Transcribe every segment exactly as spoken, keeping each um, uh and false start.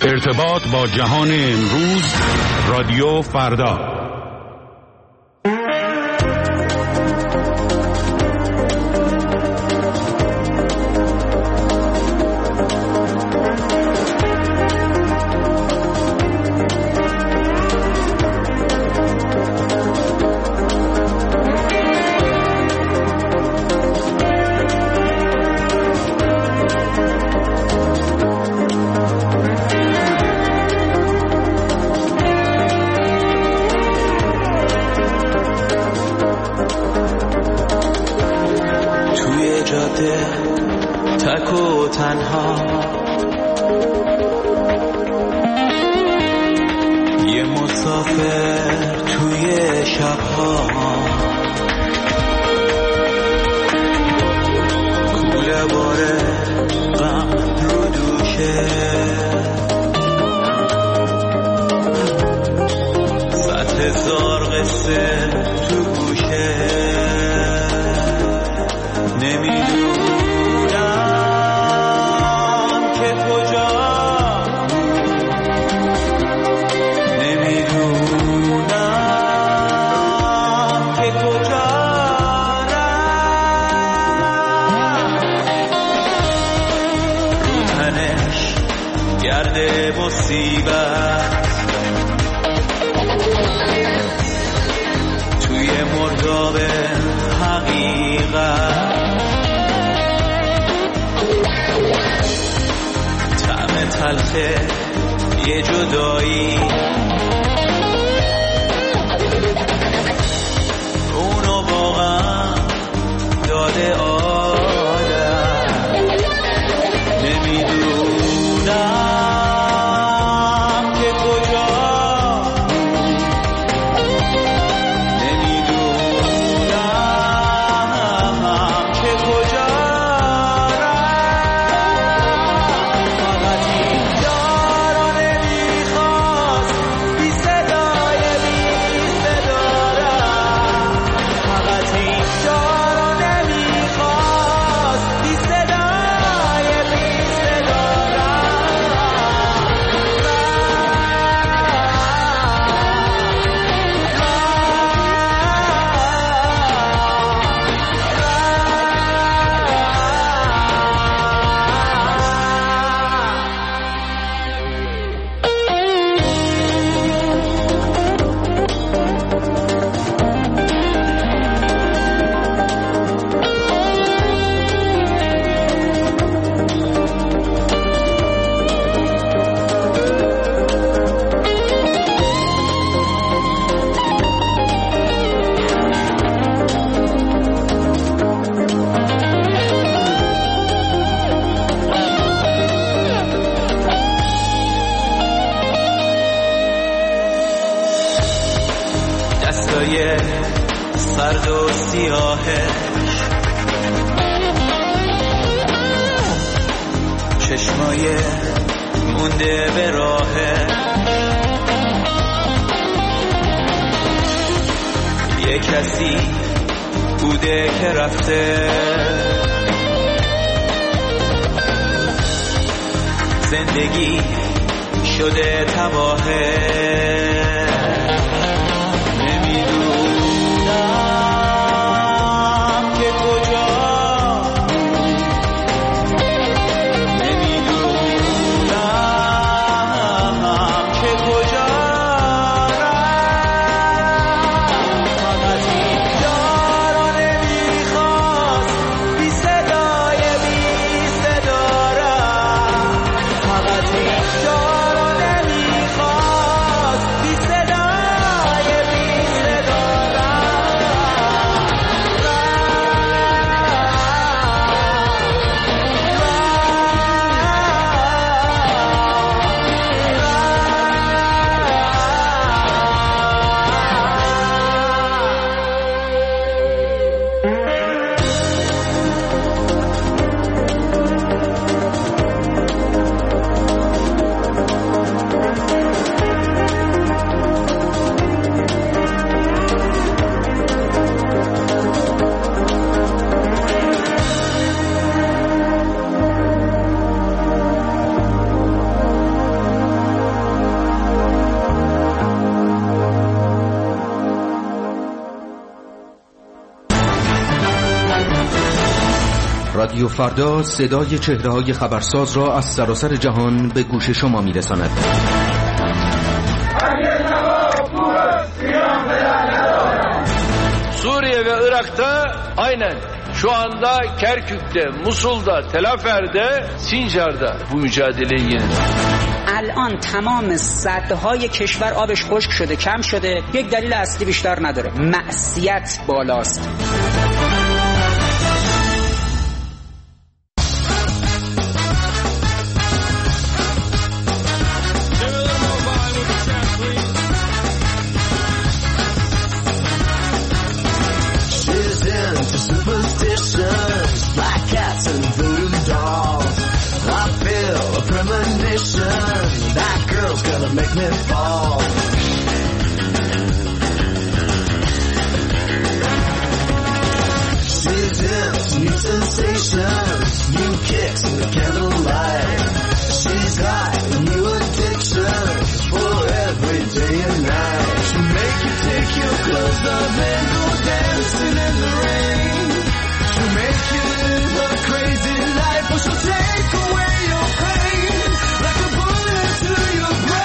ارتباط با جهان امروز، رادیو فردا. تک و تنها یه مسافر توی شبها، کوله باره غم رو دوشه، صد هزار قصه تو گوشه، نمیدونم که کجا، نمیدونم که کجا رفت، رو تنش گرده مصیبت، توی مرداب حقیقت، طعم تلخه یه جدایی، اونو واقعا داده آدم، نمیدونم که کجا، نمیدونم که کجا سرد و سیاهش، چشمای مونده به راهه، یه کسی بوده که رفته، زندگی شده تباهه، رادیو فردا صدای چهره‌های خبرساز را از سراسر جهان به گوش شما می‌رساند. Suriye ve Irak'ta aynen şu anda Kerkük'te, Musul'da, Tel Afer'de, Sincar'da bu mücadeleyi yeniyor. الان تمام سدهای کشور آبش خشک شده، کم شده. یک دلیل اصلی بیشتر نداره، معصیت بالاست. Make me fall. She's in new sensations, new kicks in the candlelight. She's got a new addiction for every day and night. She'll make you take your clothes off and go dancing in the rain. She'll make you live a crazy life, but she'll take away your pain like a bullet to your brain.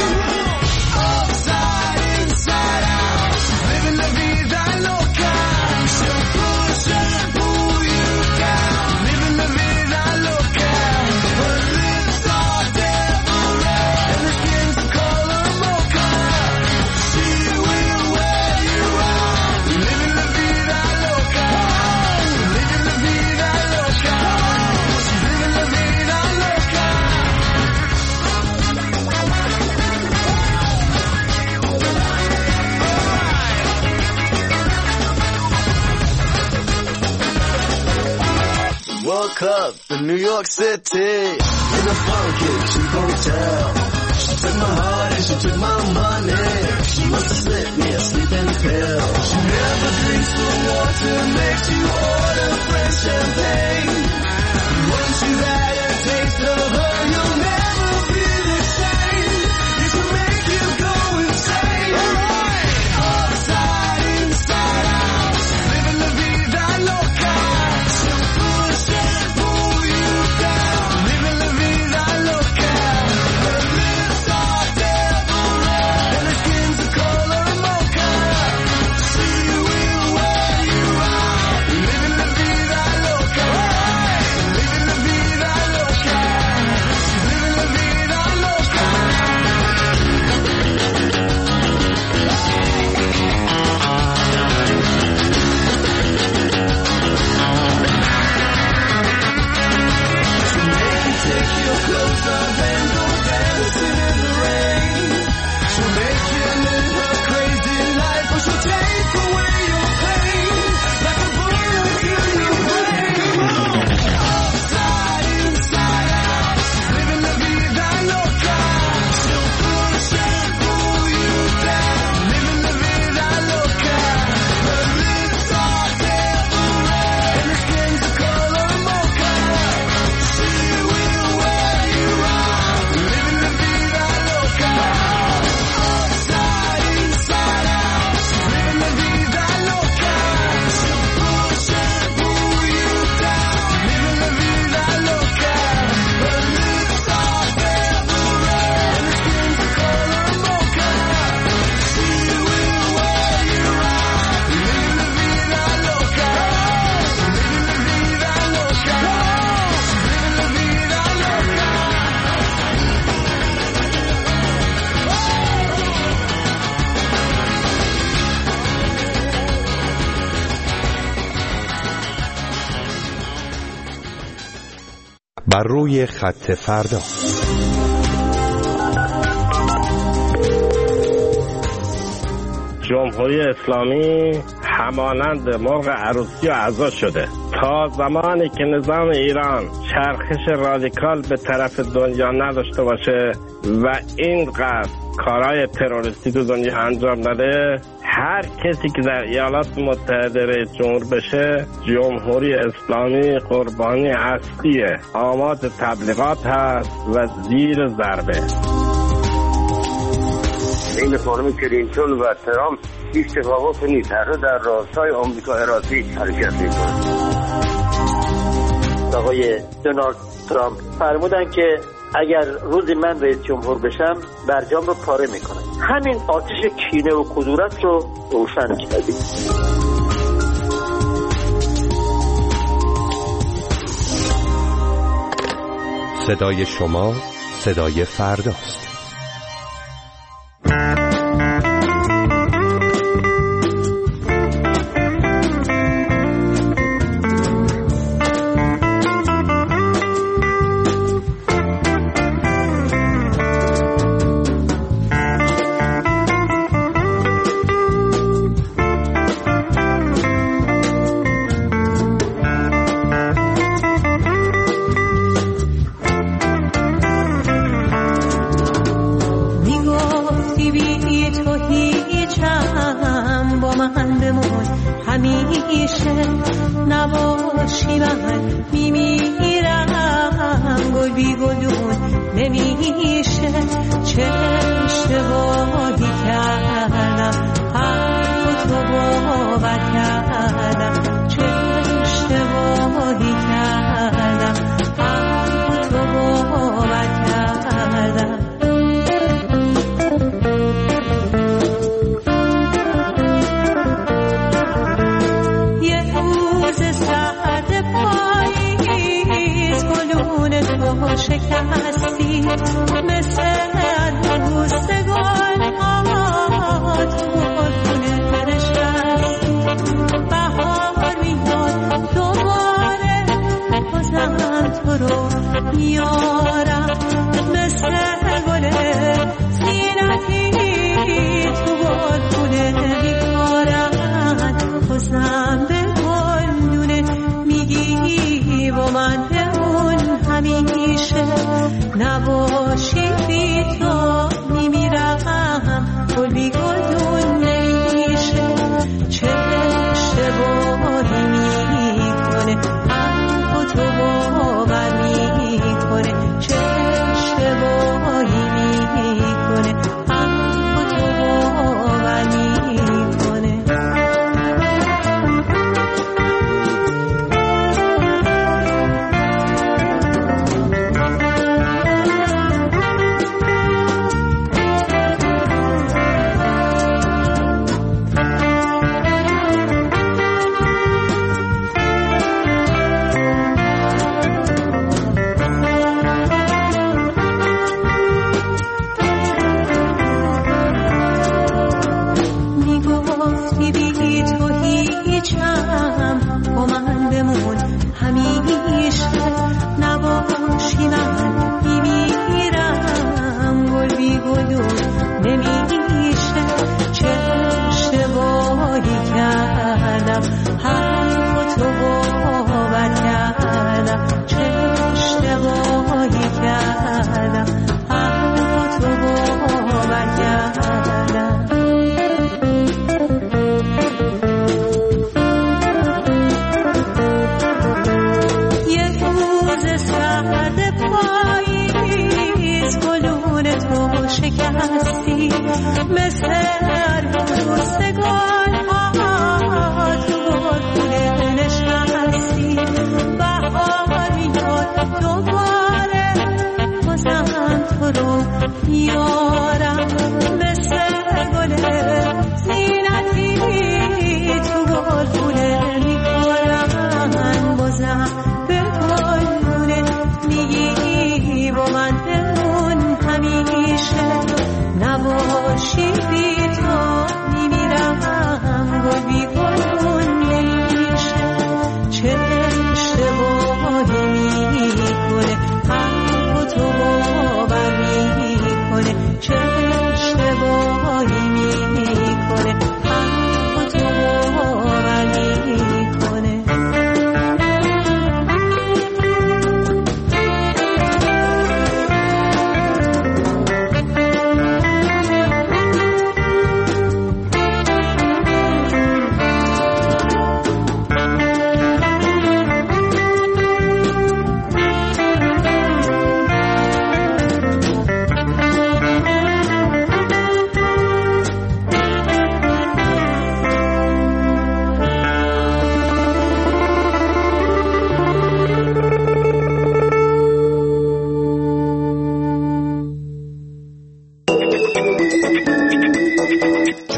Woke up in New York City in a funky cheap hotel. She took my heart and she took my money. She must have slipped me a sleeping pill. She never drinks the water, makes you order French champagne. Once you've had a taste of her, you'll never be the same. It should make you go insane. Alright, upside, inside out, living la vida loca. She'll push and pull you down, living la vida loca. Her lips are devil red and her skin's the color mocha. She will wear you out, living la vida loca. Living la vida loca. Living la vida loca. She'll make you take your clothes off and go dancing in the rain. She'll make you live a crazy life, but she'll take away your pain like a bullet to your brain. Upside, inside out, living la vida loca. She'll push and pull you down, living la vida loca. Her lips are devil red and her skin's the color mocha. She will wear you out, living la vida loca. Upside, inside out, living la vida loca. She'll push and pull you down, living la vida loca. Her lips are devil red and her skin's the color mocha. She will wear you out, living la vida loca. Living la vida loca. Living la vida loca. بر روی خط فردا. جمهوری اسلامی همانند مرغ عروسی و عزا شده. تا زمانی که نظام ایران چرخش رادیکال به طرف دنیا نداشته باشه و اینقدر کارهای تروریستی تو دنیا انجام نده، هر کسی که در ایالات متحده رئیس جمهور بشه، جمهوری اسلامی قربانی اصلی آماد تبلیغات هست و زیر ضربه. این خانم کلینتون و ترامپ هیچ تفاوت نیست، هر دو در راستای آمریکا اراده حرکت میکنند. آقای دونالد ترامپ فرمودن که اگر روزی من رئیس جمهور بشم برجام رو پاره میکنم. همین آتش کینه و کدورت رو روشن کردیم. صدای شما صدای فرداست.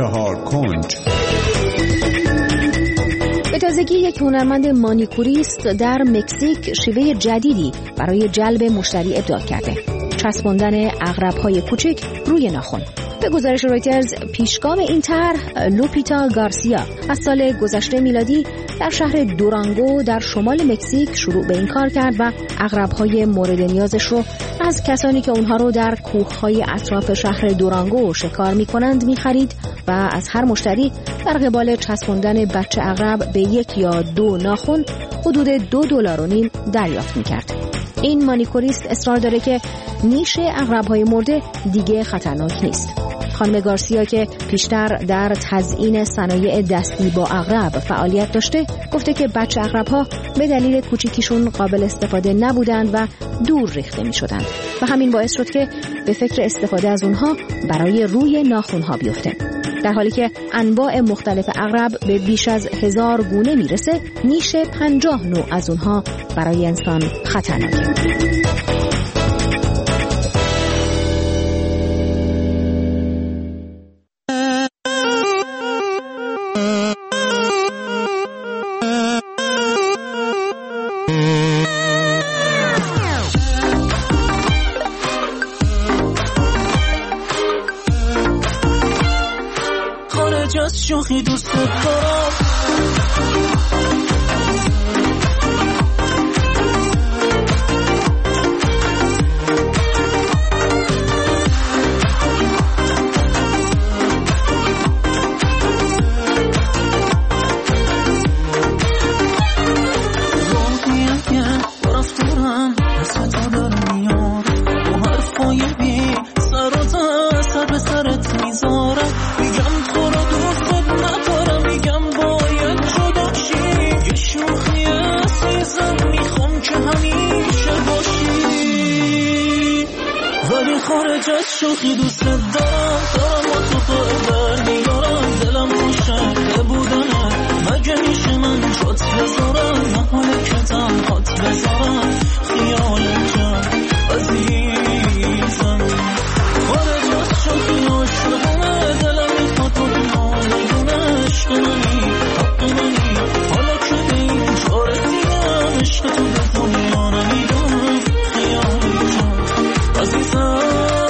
چهار کنج. به تازگی یک هنرمند مانیکوریست در مکزیک شیوه جدیدی برای جلب مشتری ابداع کرده: چسباندن عقرب‌های کوچک روی ناخن. به گزارش رویترز، پیشگام این طرح لوپیتا گارسیا از سال گذشته میلادی در شهر دورانگو در شمال مکزیک شروع به این کار کرد و عقرب‌های مورد نیازش رو از کسانی که اونها رو در کوه‌های اطراف شهر دورانگو شکار می‌کنند می‌خرید و از هر مشتری در قبال چسباندن بچه عقرب به یک یا دو ناخن حدود دو دلار و نیم دریافت می‌کرد. این مانیکوریست اصرار داره که نیش عقرب‌های مرده دیگه خطرناک نیست. خانم گارسیا که پیشتر در تزیین صنایع دستی با عقرب فعالیت داشته، گفته که بچه عقرب‌ها به دلیل کوچیکیشون قابل استفاده نبودند و دور ریخته می‌شدند و همین باعث شد که به فکر استفاده از اونها برای روی ناخن‌ها بیفته. در حالی که انواع مختلف عقرب به بیش از هزار گونه میرسه، نیش پنجاه نوع از اونها برای انسان خطرناکه. شوخی دوست دارم شوخی دوست دارم دارم با تو خواهد میارم دلم خوشه بودنه مگه میشه من جات بذارم نحاله که تنهات بذارم خیال جان عزیزم خارج از شوخی عاشقونه دلم میخواد تو نالگونه عشق منی حق منی حالا که به این جا رسیدم عشق تو به دنیا نمیدونم خیال جان عزیزم.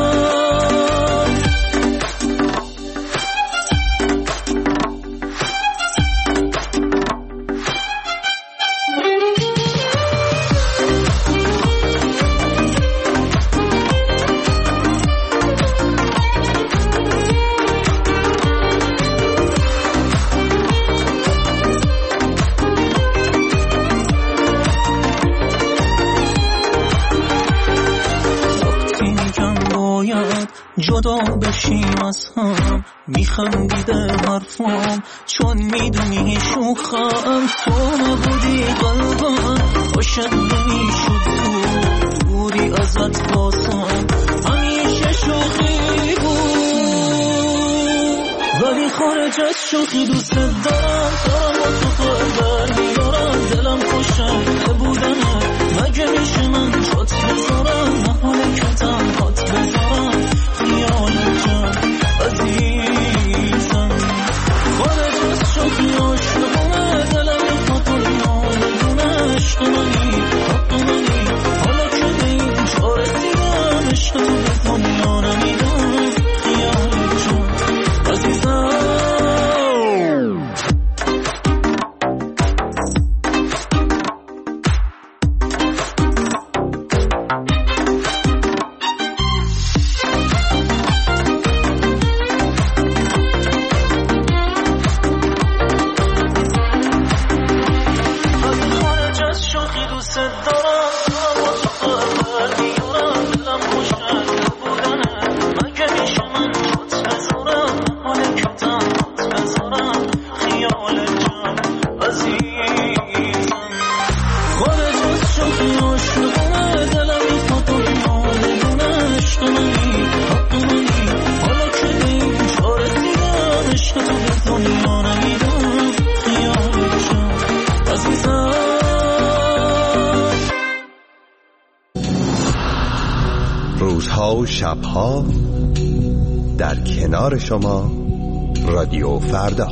جدا بشیم از هم میخندیده حرفام چون میدونی شوخم تو نبودی قلبم عاشق نمیشد تو دوری ازت باسم همیشه شوخی بود ولی خارج از شوخی دوست دارم دارم با تو خواهد میارم دلم خوشه بودنه مگه میشه من جات بذارم نحاله که تنهات بذارم خیال جان عزیزم خارج از شوخی عاشقونه دلم میخواد تو نالگونه عشق منی حق منی حالا که به این جا رسیدم عشق تو به دنیا نمیدم خیال جان عزیزم. روزها و شبها در کنار شما رادیو فردا.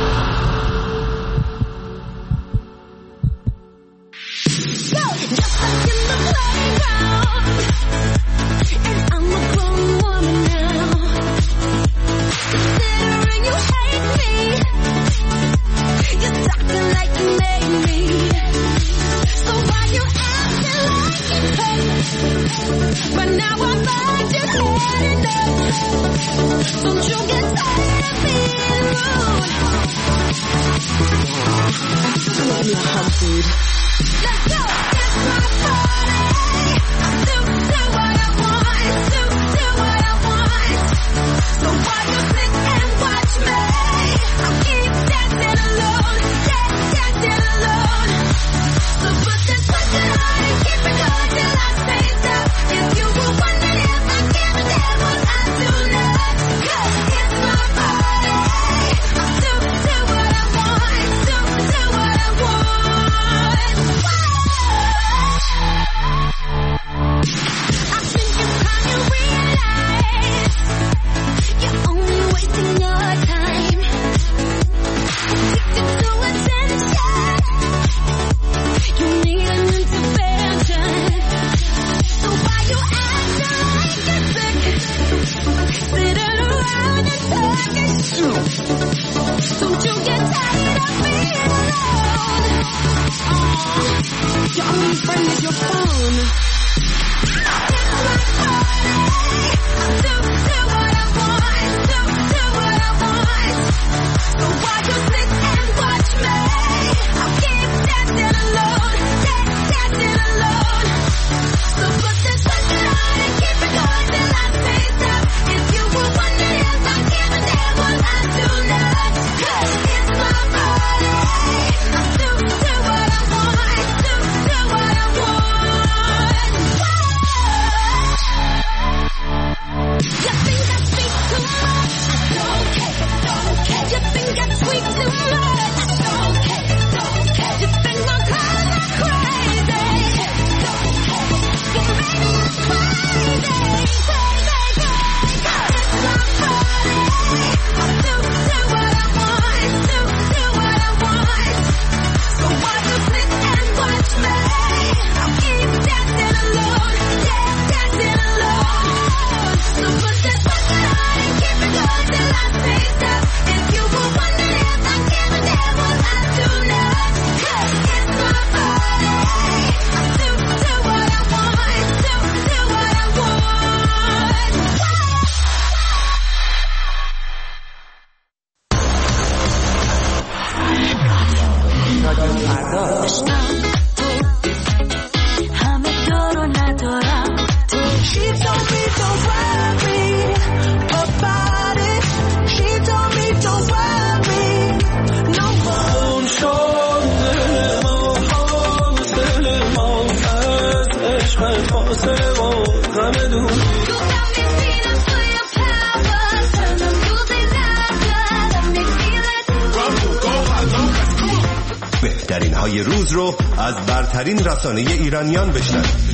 بهترین های روز رو از برترین رسانه ایرانیان بشنوید.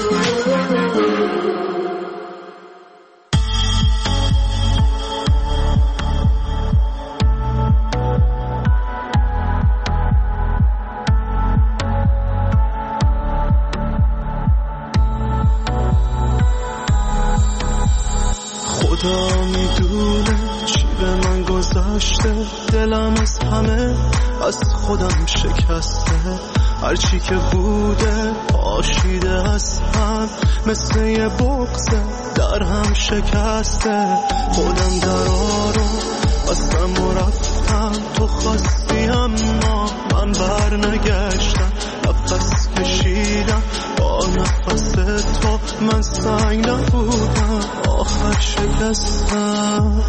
خدا میدونه چی به من گذشته، دلم از همه از خودم شکسته، هرچی که بوده پاشیده از هم، مثل یه بغضه در هم شکسته. خودم درا رو بستم و رفتم، تو خواستی اما من بر نگشتم، نفس کشیدم با نفس تو، من سنگ نبودم آخر شکستم.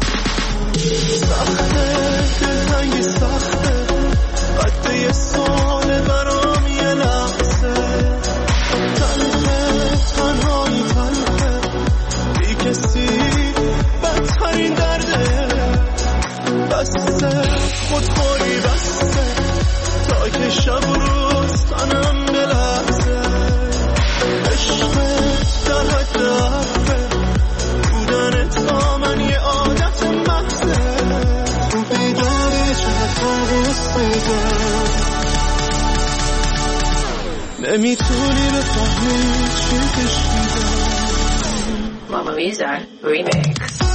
سخته دلتنگی سخته، قد یه ساله برام یه لحظه، تنهه تنهایی تنهه بی کسی، بدترین درده، بسته خودخوری بسته، تا که شب و روز تنم بلحظه، عشق در حد حرفه، بودن تا من یه عادت محضه. نمیتونی بفهمی چی کشیدم. Mama Lisa Remix.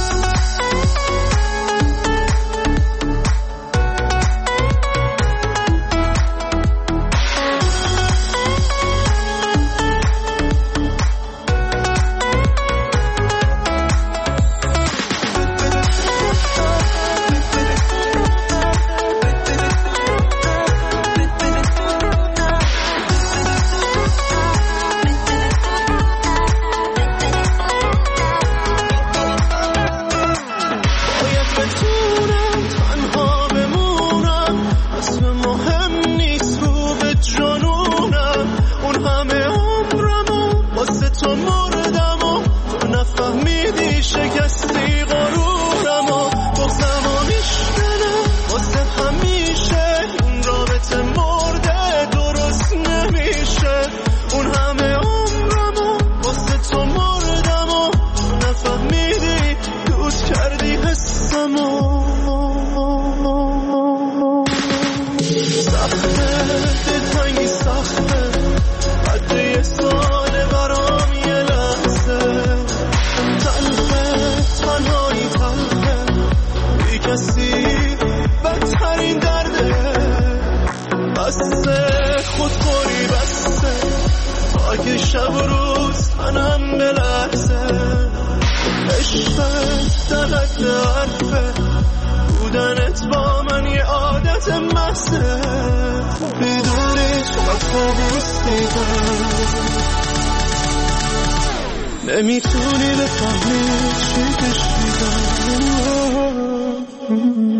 شب و روز تنم بلرزه، عشقت در حد حرفه، بودنت با من یه عادت محضه، بدونی چقدر بوستیدم، نمیتونی بفهمی چی کشیدم.